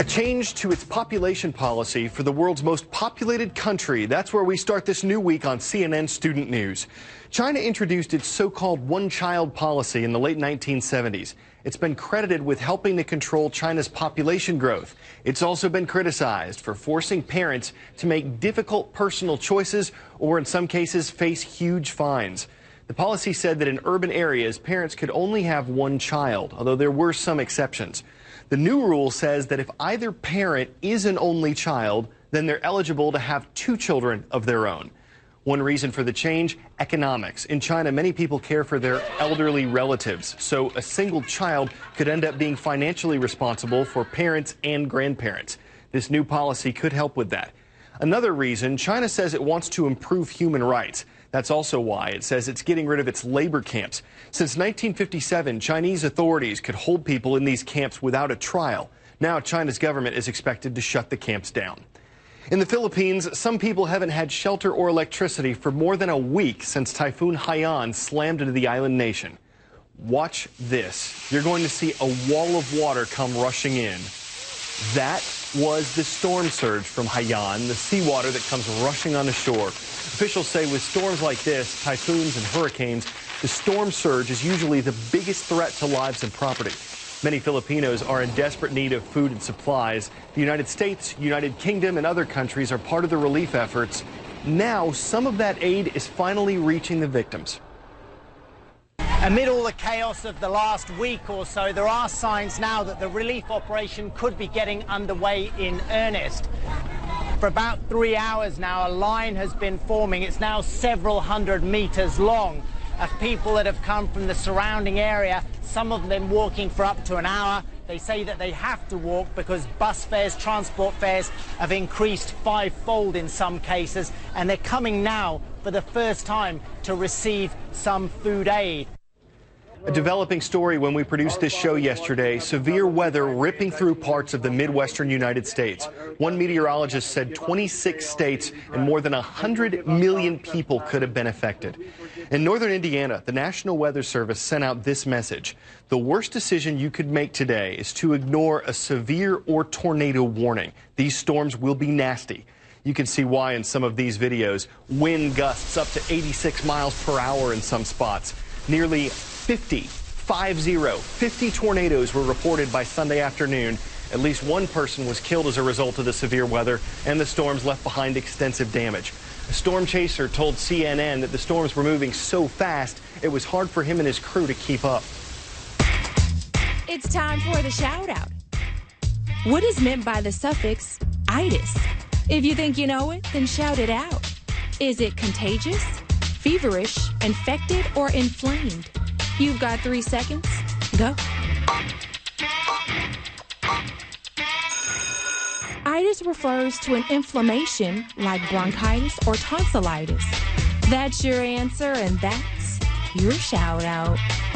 A change to its population policy for the world's most populated country. That's where we start this new week on CNN Student News. China introduced its so-called one-child policy in the late 1970s. It's been credited with helping to control China's population growth. It's also been criticized for forcing parents to make difficult personal choices or, in some cases, face huge fines. The policy said that in urban areas, parents could only have one child, although there were some exceptions. The new rule says that if either parent is an only child, then they're eligible to have two children of their own. One reason for the change, economics. In China, many people care for their elderly relatives, so a single child could end up being financially responsible for parents and grandparents. This new policy could help with that. Another reason, China says it wants to improve human rights. That's also why it says it's getting rid of its labor camps. Since 1957, Chinese authorities could hold people in these camps without a trial. Now China's government is expected to shut the camps down. In the Philippines, some people haven't had shelter or electricity for more than a week since Typhoon Haiyan slammed into the island nation. Watch this. You're going to see a wall of water come rushing in. That was the storm surge from Haiyan, the seawater that comes rushing on the shore. Officials say with storms like this, typhoons and hurricanes, the storm surge is usually the biggest threat to lives and property. Many Filipinos are in desperate need of food and supplies. The United States, United Kingdom, and other countries are part of the relief efforts. Now, some of that aid is finally reaching the victims. Amid all the chaos of the last week or so, there are signs now that the relief operation could be getting underway in earnest. For about 3 hours now, a line has been forming. It's now several hundred meters long of people that have come from the surrounding area, some of them walking for up to an hour. They say that they have to walk because bus fares, transport fares have increased fivefold in some cases, and they're coming now for the first time to receive some food aid. A developing story when we produced this show yesterday, severe weather ripping through parts of the Midwestern United States. One meteorologist said 26 states and more than 100 million people could have been affected. In northern Indiana, the National Weather Service sent out this message. The worst decision you could make today is to ignore a severe or tornado warning. These storms will be nasty. You can see why in some of these videos. Wind gusts up to 86 miles per hour in some spots. Nearly 50 tornadoes were reported by Sunday afternoon. At least one person was killed as a result of the severe weather, and the storms left behind extensive damage. A storm chaser told CNN that the storms were moving so fast, it was hard for him and his crew to keep up. It's time for the shout out. What is meant by the suffix itis? If you think you know it, then shout it out. Is it contagious, feverish, infected, or inflamed? You've got 3 seconds. Go. Itis refers to an inflammation like bronchitis or tonsillitis. That's your answer, and that's your shout out.